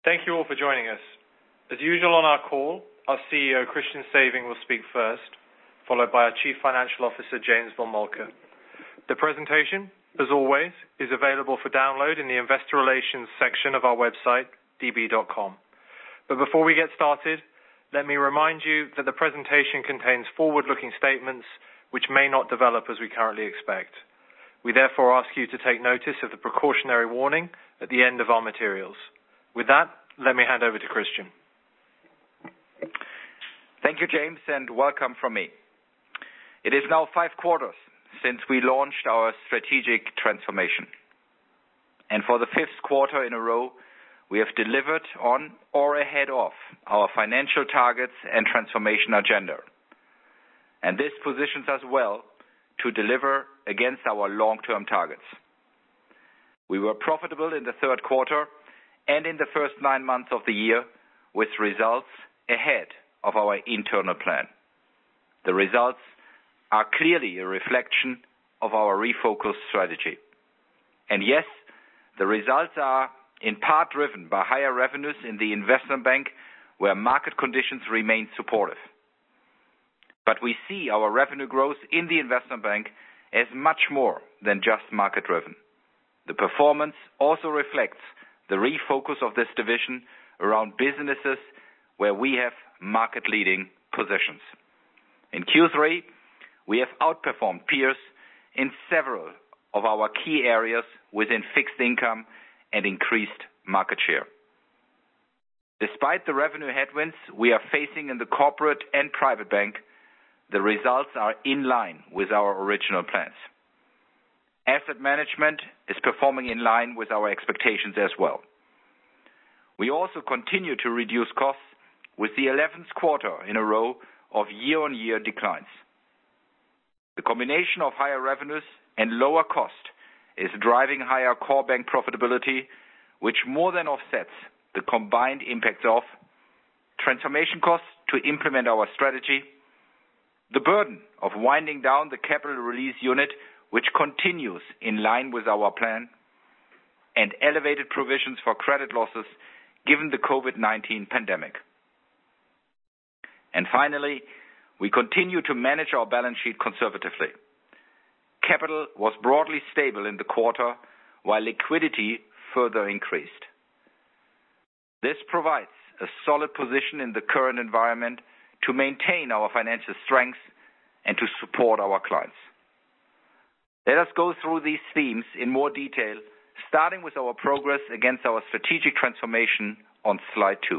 Thank you all for joining us. As usual on our call, our CEO, Christian Sewing, will speak first, followed by our Chief Financial Officer, James von Moltke. The presentation, as always, is available for download in the Investor Relations section of our website, db.com. But before we get started, let me remind you that the presentation contains forward-looking statements which may not develop as we currently expect. We therefore ask you to take notice of the precautionary warning at the end of our materials. With that, let me hand over to Christian. Thank you, James, and welcome from me. It is now 5 quarters since we launched our strategic transformation. And for the 5th quarter in a row, we have delivered on or ahead of our financial targets and transformation agenda. And this positions us well to deliver against our long-term targets. We were profitable in the 3rd quarter and in the first 9 months of the year with results ahead of our internal plan. The results are clearly a reflection of our refocused strategy. And yes, the results are in part driven by higher revenues in the investment bank where market conditions remain supportive. But we see our revenue growth in the investment bank as much more than just market driven. The performance also reflects the refocus of this division around businesses where we have market-leading positions. In Q3, we have outperformed peers in several of our key areas within fixed income and increased market share. Despite the revenue headwinds we are facing in the corporate and private bank, the results are in line with our original plans. Asset management is performing in line with our expectations as well. We also continue to reduce costs with the 11th quarter in a row of year-on-year declines. The combination of higher revenues and lower cost is driving higher core bank profitability, which more than offsets the combined impacts of transformation costs to implement our strategy, the burden of winding down the capital release unit, which continues in line with our plan, and elevated provisions for credit losses given the COVID-19 pandemic. And finally, we continue to manage our balance sheet conservatively. Capital was broadly stable in the quarter, while liquidity further increased. This provides a solid position in the current environment to maintain our financial strength and to support our clients. Let us go through these themes in more detail, starting with our progress against our strategic transformation on slide 2.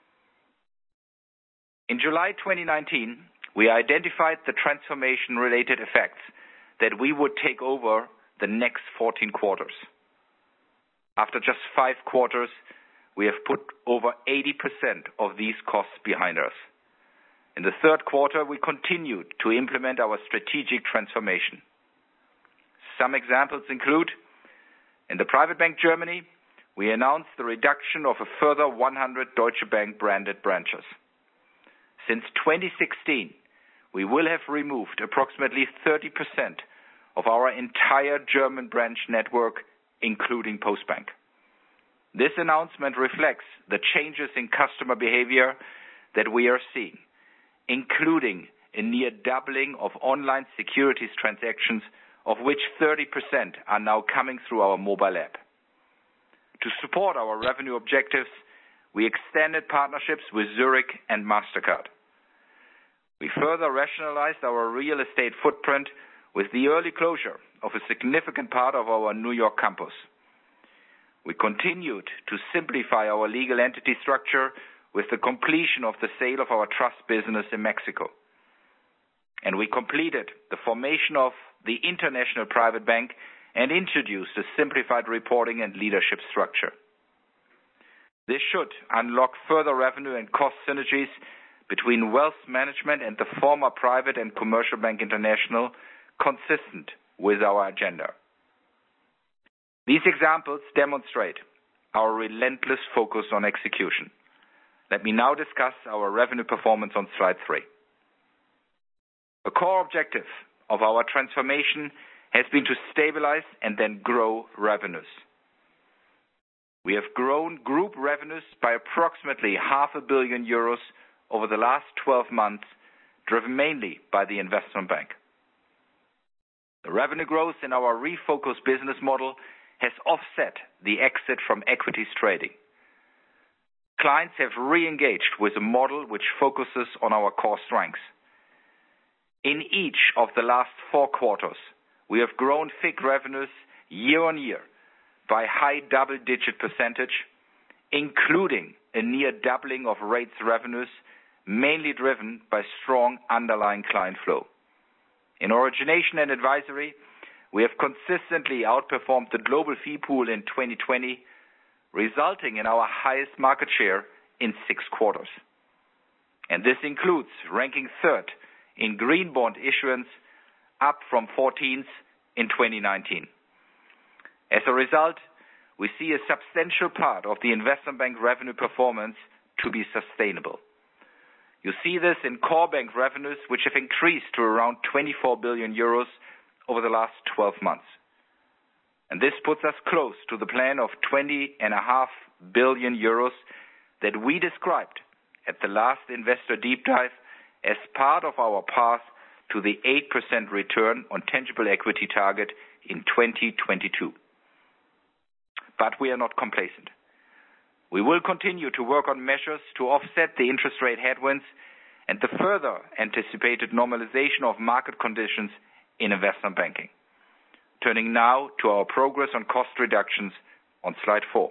In July 2019, we identified the transformation-related effects that we would take over the next 14 quarters. After just 5 quarters, we have put over 80% of these costs behind us. In the 3rd quarter, we continued to implement our strategic transformation. Some examples include, in the Private Bank Germany, we announced the reduction of a further 100 Deutsche Bank branded branches. Since 2016, we will have removed approximately 30% of our entire German branch network, including Postbank. This announcement reflects the changes in customer behavior that we are seeing, including a near doubling of online securities transactions, of which 30% are now coming through our mobile app. To support our revenue objectives, we extended partnerships with Zurich and MasterCard. We further rationalized our real estate footprint with the early closure of a significant part of our New York campus. We continued to simplify our legal entity structure with the completion of the sale of our trust business in Mexico. And we completed the formation of the International Private Bank and introduced a simplified reporting and leadership structure. This should unlock further revenue and cost synergies between wealth management and the former Private and Commercial Bank International, consistent with our agenda. These examples demonstrate our relentless focus on execution. Let me now discuss our revenue performance on slide 3. A core objective of our transformation has been to stabilize and then grow revenues. we have grown group revenues by approximately €500 million over the last 12 months, driven mainly by the investment bank. The revenue growth in our refocused business model has offset the exit from equities trading. Clients have re-engaged with a model which focuses on our core strengths. In each of the last 4 quarters, we have grown FICC revenues year on year by high double-digit %, including a near doubling of rates revenues, mainly driven by strong underlying client flow. In origination and advisory, we have consistently outperformed the global fee pool in 2020, resulting in our highest market share in 6 quarters. And this includes ranking 3rd in green bond issuance, up from 14th in 2019. As a result, we see a substantial part of the investment bank revenue performance to be sustainable. You see this in core bank revenues, which have increased to around €24 billion over the last 12 months. And this puts us close to the plan of €20.5 billion that we described at the last investor deep dive as part of our path to the 8% return on tangible equity target in 2022. But we are not complacent. We will continue to work on measures to offset the interest rate headwinds and the further anticipated normalization of market conditions in investment banking. Turning now to our progress on cost reductions on slide 4.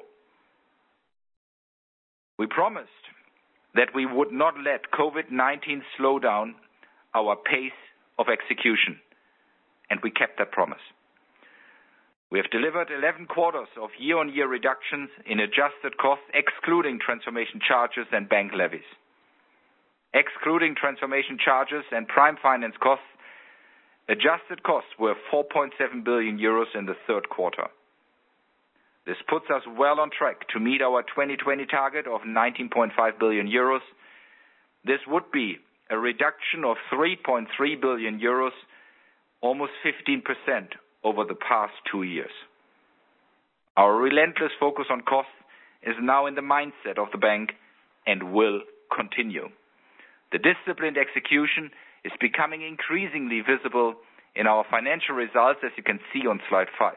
We promised that we would not let COVID-19 slow down our pace of execution, and we kept that promise. We have delivered 11 quarters of year-on-year reductions in adjusted costs, excluding transformation charges and bank levies. Excluding transformation charges and prime finance costs, adjusted costs were €4.7 billion in the 3rd quarter. This puts us well on track to meet our 2020 target of €19.5 billion. This would be a reduction of €3.3 billion, almost 15% over the past 2 years. Our relentless focus on costs is now in the mindset of the bank and will continue. The disciplined execution is becoming increasingly visible in our financial results, as you can see on slide 5.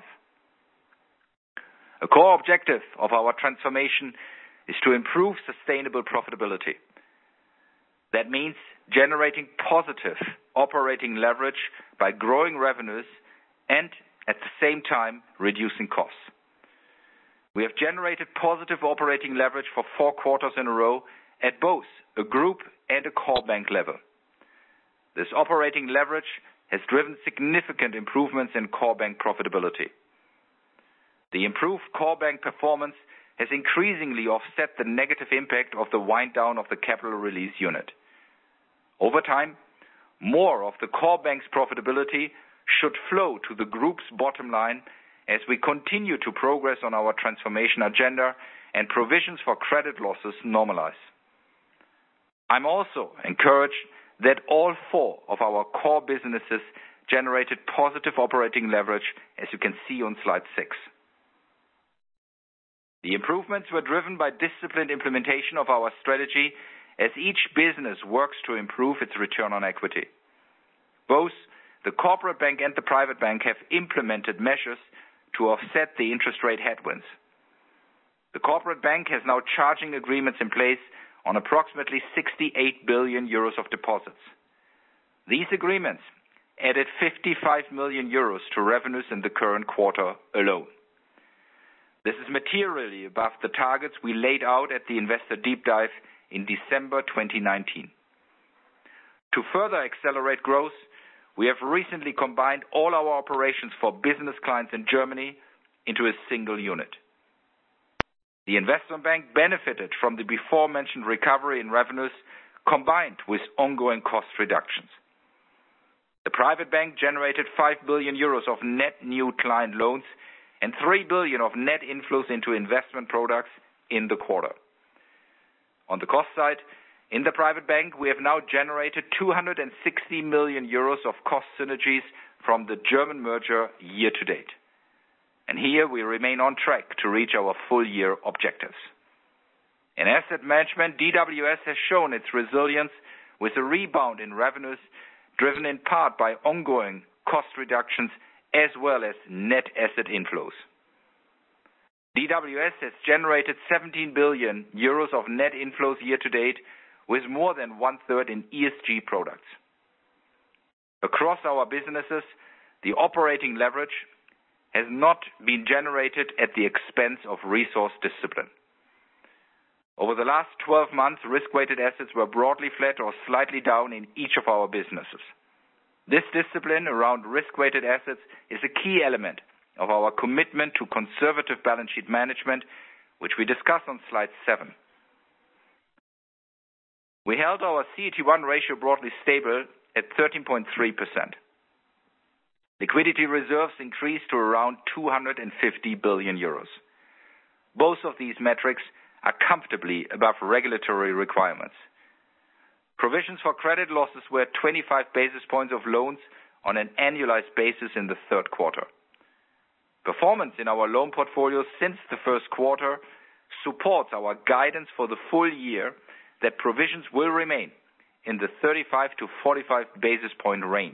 A core objective of our transformation is to improve sustainable profitability. That means generating positive operating leverage by growing revenues and at the same time reducing costs. We have generated positive operating leverage for 4 quarters in a row at both a group and a core bank level. This operating leverage has driven significant improvements in core bank profitability. The improved core bank performance has increasingly offset the negative impact of the wind down of the Capital Release Unit. Over time, more of the core bank's profitability should flow to the group's bottom line as we continue to progress on our transformation agenda and provisions for credit losses normalize. I'm also encouraged that all 4 of our core businesses generated positive operating leverage, as you can see on slide 6. The improvements were driven by disciplined implementation of our strategy as each business works to improve its return on equity. Both the corporate bank and the private bank have implemented measures to offset the interest rate headwinds. The corporate bank has now charging agreements in place on approximately €68 billion of deposits. These agreements added €55 million to revenues in the current quarter alone. This is materially above the targets we laid out at the investor deep dive in December 2019. To further accelerate growth, we have recently combined all our operations for business clients in Germany into a single unit. The investment bank benefited from the before-mentioned recovery in revenues combined with ongoing cost reductions. The private bank generated €5 billion of net new client loans and €3 billion of net inflows into investment products in the quarter. On the cost side, in the private bank, we have now generated €260 million of cost synergies from the German merger year to date. and here we remain on track to reach our full-year objectives. In asset management, DWS has shown its resilience with a rebound in revenues driven in part by ongoing cost reductions as well as net asset inflows. DWS has generated 17 billion euros of net inflows year to date, with more than one-third in ESG products. Across our businesses, the operating leverage has not been generated at the expense of resource discipline. Over the last 12 months, risk-weighted assets were broadly flat or slightly down in each of our businesses. This discipline around risk-weighted assets is a key element of our commitment to conservative balance sheet management, which we discuss on slide 7. We held our CET1 ratio broadly stable at 13.3%. Liquidity reserves increased to around 250 billion euros. Both of these metrics are comfortably above regulatory requirements. Provisions for credit losses were 25 basis points of loans on an annualized basis in the third quarter. Performance in our loan portfolios since the first quarter supports our guidance for the full year that provisions will remain in the 35 to 45 basis point range.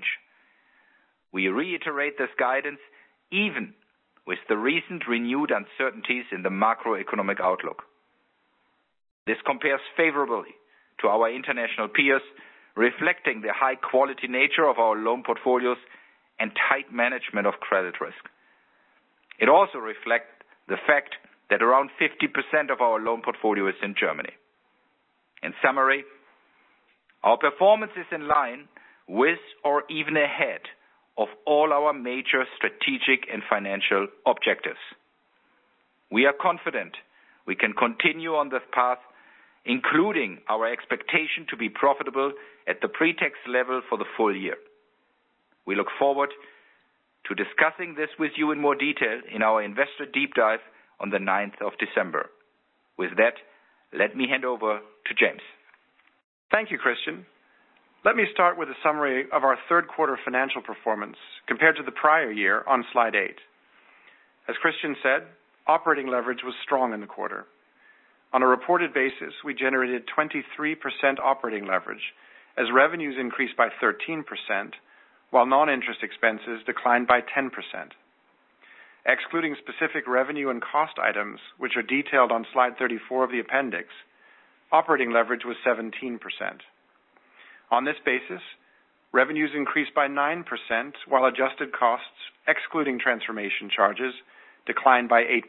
We reiterate this guidance even with the recent renewed uncertainties in the macroeconomic outlook. This compares favorably to our international peers, reflecting the high-quality nature of our loan portfolios and tight management of credit risk. It also reflects the fact that around 50% of our loan portfolio is in Germany. In summary, our performance is in line with or even ahead of all our major strategic and financial objectives. We are confident we can continue on this path, including our expectation to be profitable at the pre-tax level for the full year. We look forward to discussing this with you in more detail in our investor deep dive on the 9th of December. With that, let me hand over to James. Thank you, Christian. Let me start with a summary of our third quarter financial performance compared to the prior year on slide 8. As Christian said, operating leverage was strong in the quarter. On a reported basis, we generated 23% operating leverage as revenues increased by 13%, while non-interest expenses declined by 10%. Excluding specific revenue and cost items, which are detailed on slide 34 of the appendix, operating leverage was 17%. On this basis, revenues increased by 9%, while adjusted costs, excluding transformation charges, declined by 8%.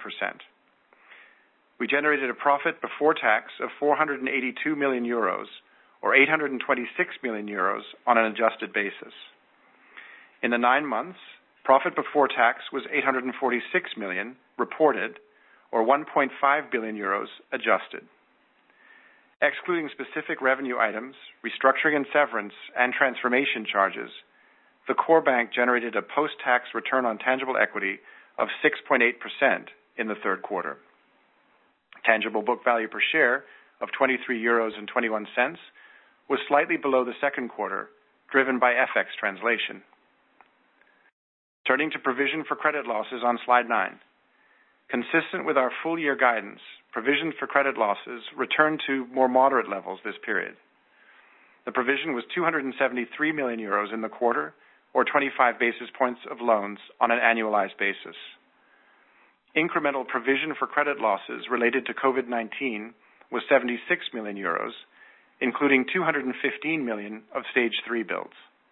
We generated a profit before tax of 482 million euros, or 826 million euros on an adjusted basis. In the 9 months, profit before tax was 846 million reported, or 1.5 billion euros adjusted. Excluding specific revenue items, restructuring and severance, and transformation charges, the core bank generated a post-tax return on tangible equity of 6.8% in the third quarter. Tangible book value per share of 23.21 euros was slightly below the second quarter, driven by FX translation. Turning to provision for credit losses on slide 9. Consistent with our full-year guidance, provision for credit losses returned to more moderate levels this period. The provision was 273 million euros in the quarter, or 25 basis points of loans on an annualized basis. Incremental provision for credit losses related to COVID-19 was 76 million euros, including 215 million of Stage 3 builds.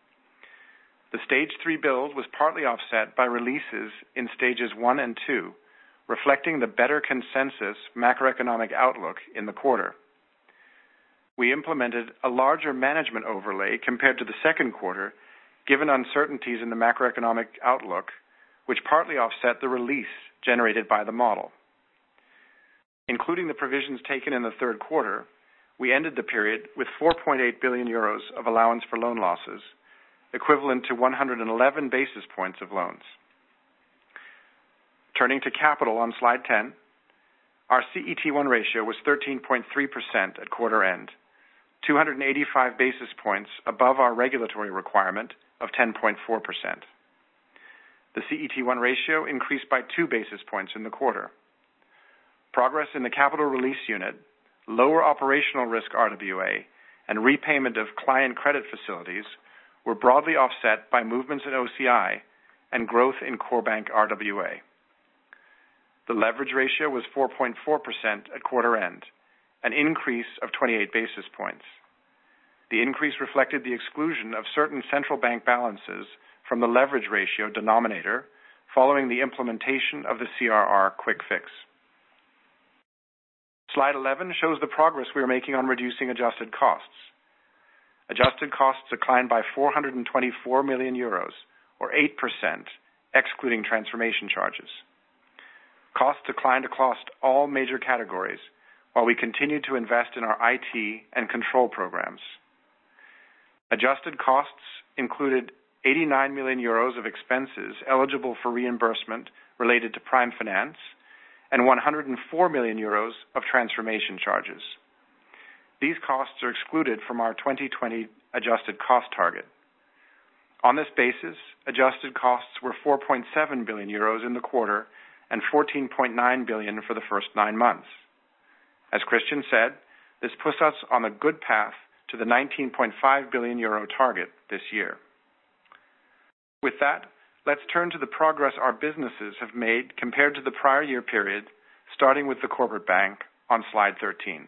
The Stage 3 build was partly offset by releases in Stages 1 and 2, reflecting the better consensus macroeconomic outlook in the quarter. We implemented a larger management overlay compared to the second quarter, given uncertainties in the macroeconomic outlook, which partly offset the release generated by the model. Including the provisions taken in the third quarter, we ended the period with 4.8 billion euros of allowance for loan losses, equivalent to 111 basis points of loans. Turning to capital on slide 10, our CET1 ratio was 13.3% at quarter end, 285 basis points above our regulatory requirement of 10.4%. The CET1 ratio increased by 2 basis points in the quarter. Progress in the capital release unit, lower operational risk RWA, and repayment of client credit facilities were broadly offset by movements in OCI and growth in core bank RWA. The leverage ratio was 4.4% at quarter end, an increase of 28 basis points. The increase reflected the exclusion of certain central bank balances from the leverage ratio denominator following the implementation of the CRR quick fix. Slide 11 shows the progress we are making on reducing adjusted costs. Adjusted costs declined by 424 million euros, or 8%, excluding transformation charges. Costs declined across all major categories, while we continued to invest in our IT and control programs. Adjusted costs included 89 million euros of expenses eligible for reimbursement related to Prime Finance and 104 million euros of transformation charges. These costs are excluded from our 2020 adjusted cost target. On this basis, adjusted costs were 4.7 billion euros in the quarter and 14.9 billion for the first 9 months. As Christian said, this puts us on a good path to the 19.5 billion euro target this year. With that, let's turn to the progress our businesses have made compared to the prior year period, starting with the Corporate Bank on slide 13.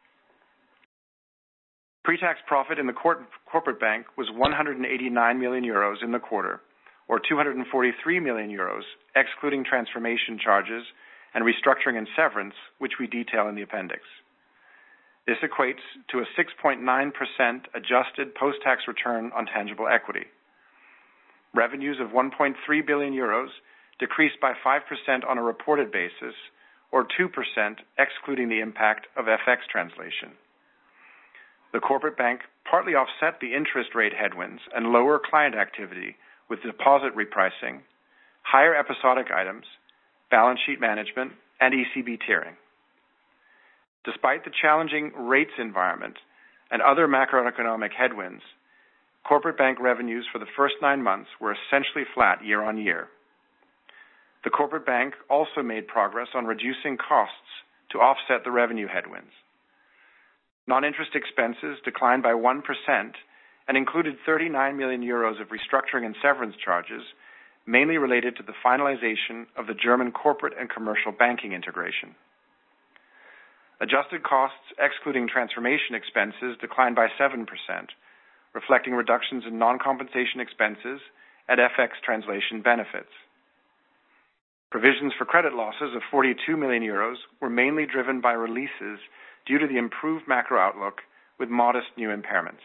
Pre-tax profit in the Corporate Bank was 189 million euros in the quarter, or 243 million euros, excluding transformation charges and restructuring and severance, which we detail in the appendix. This equates to a 6.9% adjusted post-tax return on tangible equity. Revenues of 1.3 billion euros decreased by 5% on a reported basis, or 2% excluding the impact of FX translation. The Corporate Bank partly offset the interest rate headwinds and lower client activity with deposit repricing, higher episodic items, balance sheet management, and ECB tiering. Despite the challenging rates environment and other macroeconomic headwinds, Corporate Bank revenues for the first 9 months were essentially flat year on year. The Corporate Bank also made progress on reducing costs to offset the revenue headwinds. Non-interest expenses declined by 1% and included 39 million euros of restructuring and severance charges, mainly related to the finalization of the German corporate and commercial banking integration. Adjusted costs, excluding transformation expenses, declined by 7%, reflecting reductions in non-compensation expenses and FX translation benefits. Provisions for credit losses of 42 million euros were mainly driven by releases due to the improved macro outlook with modest new impairments.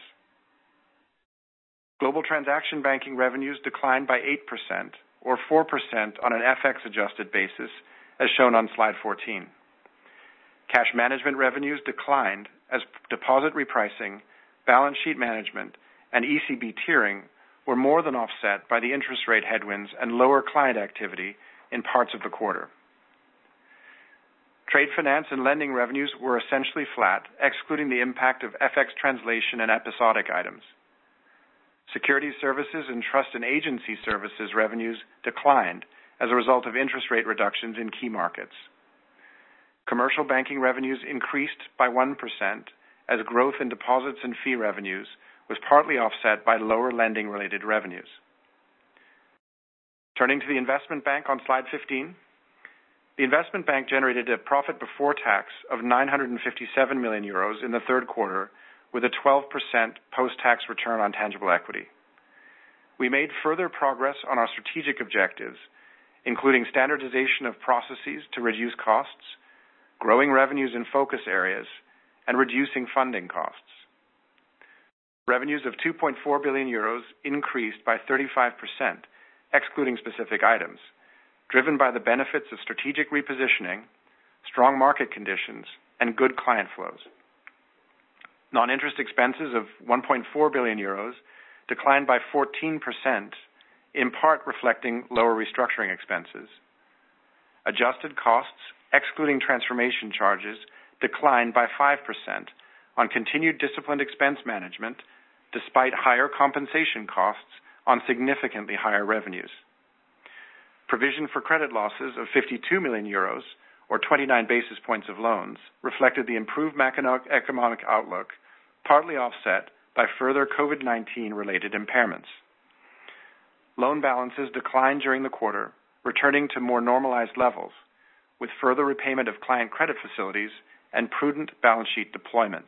Global transaction banking revenues declined by 8%, or 4% on an FX-adjusted basis, as shown on slide 14. Cash management revenues declined as deposit repricing, balance sheet management, and ECB tiering were more than offset by the interest rate headwinds and lower client activity in parts of the quarter. Trade finance and lending revenues were essentially flat, excluding the impact of FX translation and episodic items. Securities services and trust and agency services revenues declined as a result of interest rate reductions in key markets. Commercial banking revenues increased by 1% as growth in deposits and fee revenues was partly offset by lower lending-related revenues. Turning to the investment bank on slide 15, the investment bank generated a profit before tax of 957 million euros in the third quarter, with a 12% post-tax return on tangible equity. We made further progress on our strategic objectives, including standardization of processes to reduce costs, growing revenues in focus areas, and reducing funding costs. Revenues of 2.4 billion euros increased by 35%, excluding specific items, driven by the benefits of strategic repositioning, strong market conditions, and good client flows. Non-interest expenses of 1.4 billion euros declined by 14%, in part reflecting lower restructuring expenses. Adjusted costs, excluding transformation charges, declined by 5% on continued disciplined expense management, despite higher compensation costs on significantly higher revenues. Provision for credit losses of 52 million euros, or 29 basis points of loans, reflected the improved economic outlook, partly offset by further COVID-19 related impairments. Loan balances declined during the quarter, returning to more normalized levels, with further repayment of client credit facilities and prudent balance sheet deployment.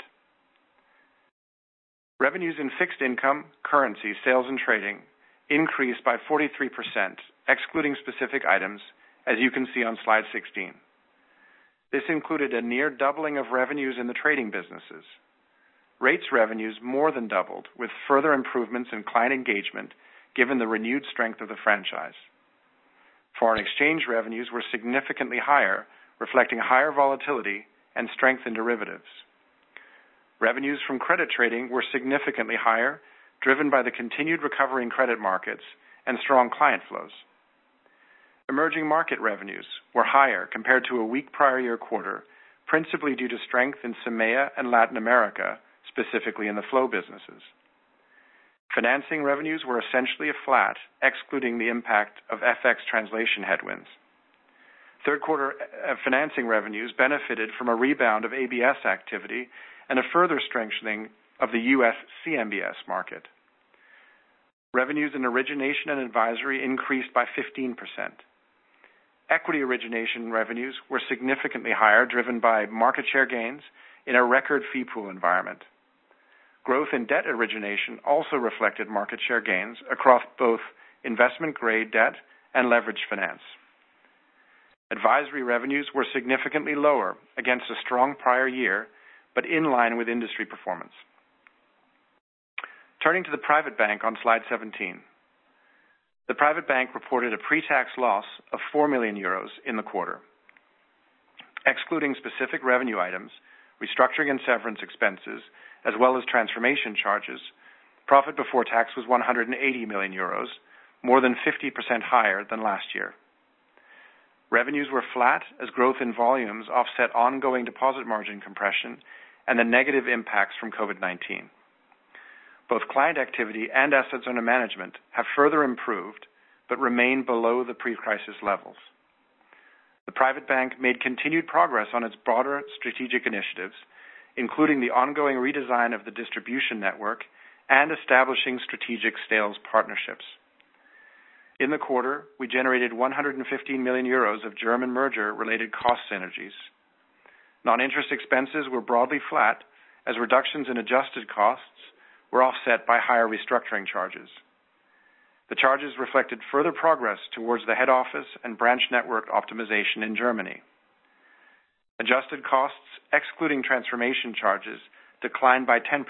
Revenues in fixed income, currency, sales and trading increased by 43%, excluding specific items, as you can see on slide 16. This included a near doubling of revenues in the trading businesses. Rates revenues more than doubled, with further improvements in client engagement given the renewed strength of the franchise. Foreign exchange revenues were significantly higher, reflecting higher volatility and strength in derivatives. Revenues from credit trading were significantly higher, driven by the continued recovery in credit markets and strong client flows. Emerging market revenues were higher compared to a weak prior year quarter, principally due to strength in CEMEA and Latin America, specifically in the flow businesses. Financing revenues were essentially flat, excluding the impact of FX translation headwinds. Third quarter financing revenues benefited from a rebound of ABS activity and a further strengthening of the U.S. CMBS market. Revenues in origination and advisory increased by 15%. Equity origination revenues were significantly higher, driven by market share gains in a record fee pool environment. Growth in debt origination also reflected market share gains across both investment-grade debt and leveraged finance. Advisory revenues were significantly lower against a strong prior year, but in line with industry performance. Turning to the private bank on slide 17. The private bank reported a pre-tax loss of 4 million euros in the quarter. Excluding specific revenue items, restructuring and severance expenses, as well as transformation charges, profit before tax was 180 million euros, more than 50% higher than last year. Revenues were flat as growth in volumes offset ongoing deposit margin compression and the negative impacts from COVID-19. Both client activity and assets under management have further improved, but remain below the pre-crisis levels. The private bank made continued progress on its broader strategic initiatives, including the ongoing redesign of the distribution network and establishing strategic sales partnerships. In the quarter, we generated 115 million euros of German merger-related cost synergies. Non-interest expenses were broadly flat, as reductions in adjusted costs were offset by higher restructuring charges. The charges reflected further progress towards the head office and branch network optimization in Germany. Adjusted costs, excluding transformation charges, declined by 10%.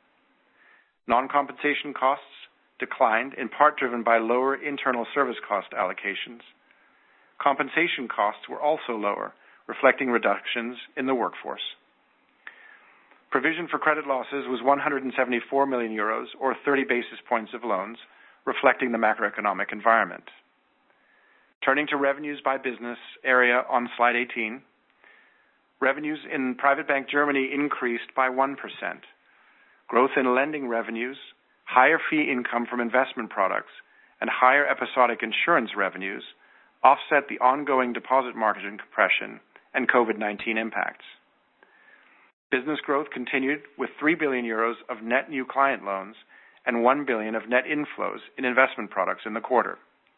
Non-compensation costs declined, in part driven by lower internal service cost allocations. Compensation costs were also lower, reflecting reductions in the workforce. Provision for credit losses was 174 million euros, or 30 basis points of loans, reflecting the macroeconomic environment. Turning to revenues by business area on slide 18. Revenues in Private Bank Germany increased by 1%. Growth in lending revenues, higher fee income from investment products, and higher episodic insurance revenues offset the ongoing deposit margin compression and COVID-19 impacts. Business growth continued with 3 billion euros of net new client loans and 1 billion of net inflows in investment products in the quarter.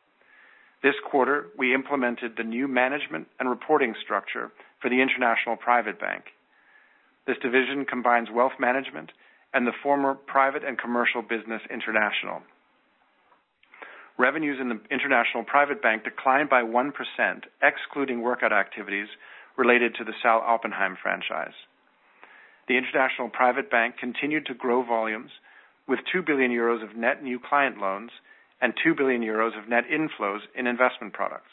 This quarter, we implemented the new management and reporting structure for the International Private Bank. This division combines wealth management and the former Private and Commercial Business International. Revenues in the International Private Bank declined by 1%, excluding workout activities related to the Sal. Oppenheim franchise. The International Private Bank continued to grow volumes with 2 billion euros of net new client loans and 2 billion euros of net inflows in investment products.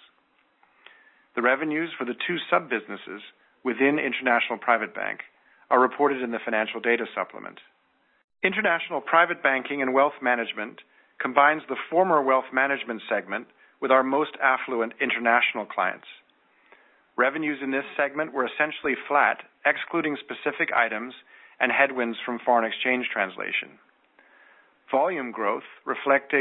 The revenues for the two sub-businesses within International Private Bank are reported in the financial data supplement. International Private Banking and Wealth Management combines the former Wealth Management segment with our most affluent international clients. Revenues in this segment were essentially flat, excluding specific items and headwinds from foreign exchange translation. Volume growth, reflecting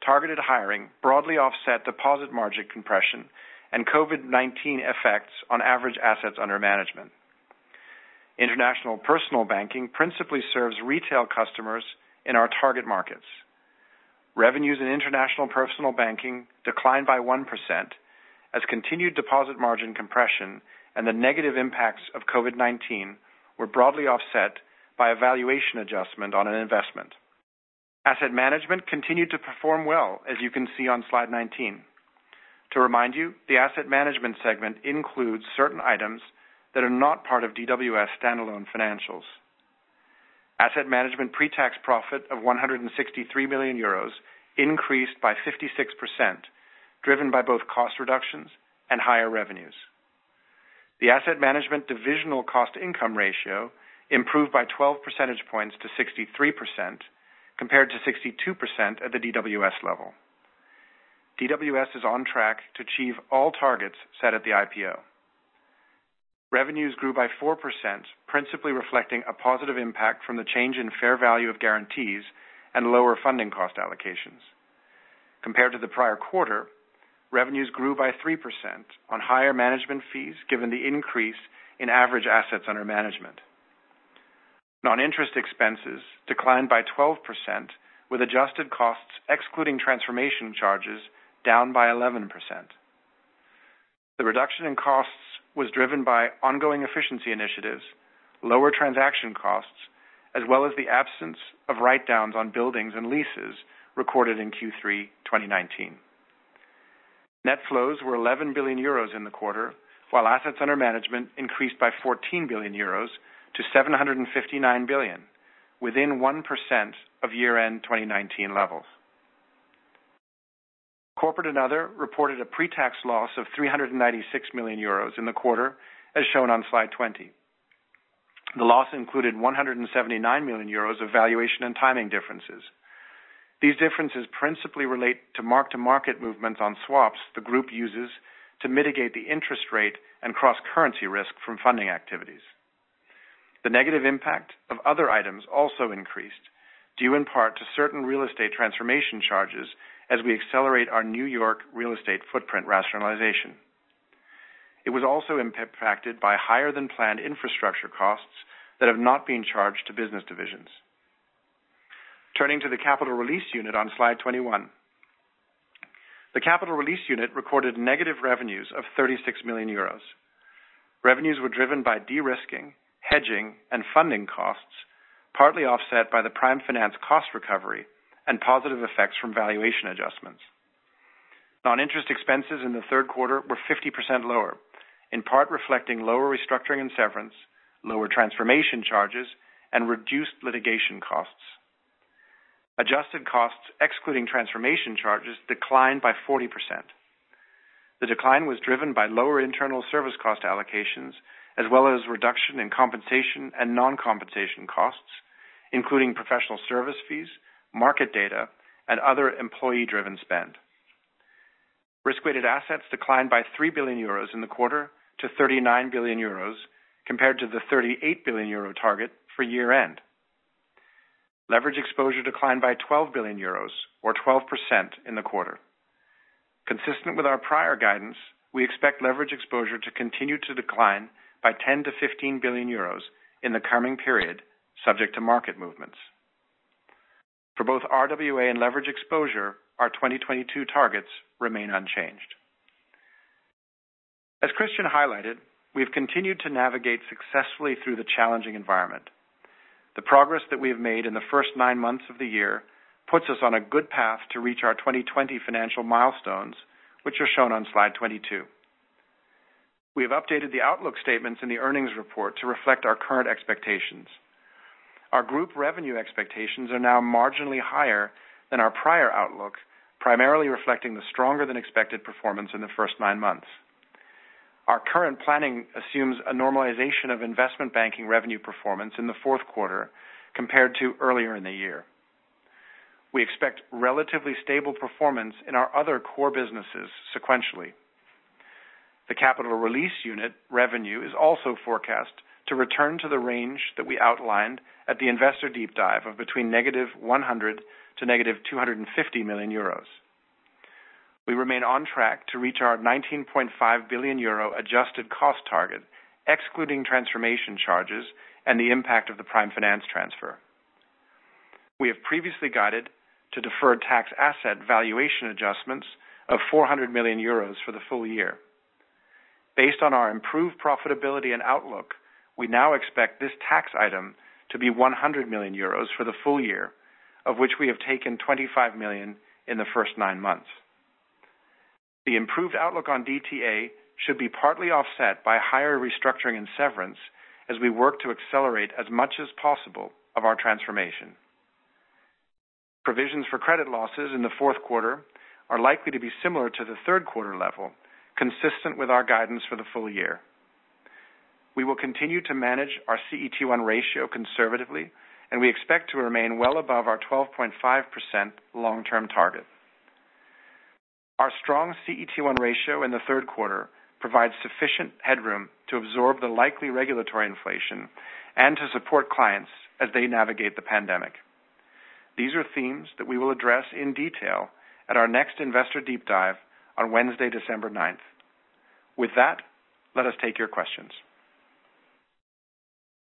targeted hiring broadly offset deposit margin compression and COVID-19 effects on average assets under management. International Personal Banking principally serves retail customers in our target markets. Revenues in International Personal Banking declined by 1% as continued deposit margin compression and the negative impacts of COVID-19 were broadly offset by a valuation adjustment on an investment. Asset management continued to perform well, as you can see on slide 19. To remind you, the asset management segment includes certain items that are not part of DWS standalone financials. Asset management pre-tax profit of 163 million euros increased by 56%, driven by both cost reductions and higher revenues. The asset management divisional cost-income ratio improved by 12 percentage points to 63%, compared to 62% at the DWS level. DWS is on track to achieve all targets set at the IPO. Revenues grew by 4%, principally reflecting a positive impact from the change in fair value of guarantees and lower funding cost allocations. Compared to the prior quarter, revenues grew by 3% on higher management fees given the increase in average assets under management. Non-interest expenses declined by 12%, with adjusted costs excluding transformation charges down by 11%. The reduction in costs was driven by ongoing efficiency initiatives, lower transaction costs, as well as the absence of write-downs on buildings and leases recorded in Q3 2019. Net flows were 11 billion euros in the quarter, while assets under management increased by 14 billion euros to 759 billion, within 1% of year-end 2019 levels. Corporate and Other reported a pre-tax loss of 396 million euros in the quarter, as shown on slide 20. The loss included 179 million euros of valuation and timing differences. These differences principally relate to mark-to-market movements on swaps the group uses to mitigate the interest rate and cross-currency risk from funding activities. The negative impact of other items also increased, due in part to certain real estate transformation charges as we accelerate our New York real estate footprint rationalization. It was also impacted by higher than planned infrastructure costs that have not been charged to business divisions. Turning to the Capital Release Unit on slide 21. The Capital Release Unit recorded negative revenues of 36 million euros. Revenues were driven by de-risking, hedging, and funding costs, partly offset by the prime finance cost recovery and positive effects from valuation adjustments. Non-interest expenses in the third quarter were 50% lower, in part reflecting lower restructuring and severance, lower transformation charges, and reduced litigation costs. Adjusted costs, excluding transformation charges, declined by 40%. The decline was driven by lower internal service cost allocations, as well as reduction in compensation and non-compensation costs, including professional service fees, market data, and other employee-driven spend. Risk-weighted assets declined by 3 billion euros in the quarter to 39 billion euros, compared to the 38 billion euro target for year-end. Leverage exposure declined by 12 billion euros, or 12% in the quarter. Consistent with our prior guidance, we expect leverage exposure to continue to decline by 10 to 15 billion euros in the coming period, subject to market movements. For both RWA and leverage exposure, our 2022 targets remain unchanged. As Christian highlighted, we've continued to navigate successfully through the challenging environment. The progress that we have made in the first 9 months of the year puts us on a good path to reach our 2020 financial milestones, which are shown on slide 22. We have updated the outlook statements in the earnings report to reflect our current expectations. Our group revenue expectations are now marginally higher than our prior outlook, primarily reflecting the stronger than expected performance in the first 9 months. Our current planning assumes a normalization of investment banking revenue performance in the fourth quarter compared to earlier in the year. We expect relatively stable performance in our other core businesses sequentially. The Capital Release Unit revenue is also forecast to return to the range that we outlined at the Investor Deep Dive of between -100 to negative 250 million euros. We remain on track to reach our 19.5 billion euro adjusted cost target, excluding transformation charges and the impact of the Prime Finance transfer. We have previously guided to deferred tax asset valuation adjustments of 400 million euros for the full year. Based on our improved profitability and outlook, we now expect this tax item to be 100 million euros for the full year, of which we have taken 25 million in the first 9 months. The improved outlook on DTA should be partly offset by higher restructuring and severance as we work to accelerate as much as possible of our transformation. Provisions for credit losses in the fourth quarter are likely to be similar to the third quarter level, consistent with our guidance for the full year. We will continue to manage our CET1 ratio conservatively, and we expect to remain well above our 12.5% long-term target. Our strong CET1 ratio in the third quarter provides sufficient headroom to absorb the likely regulatory inflation and to support clients as they navigate the pandemic. These are themes that we will address in detail at our next Investor Deep Dive on Wednesday, December 9th. With that, let us take your questions.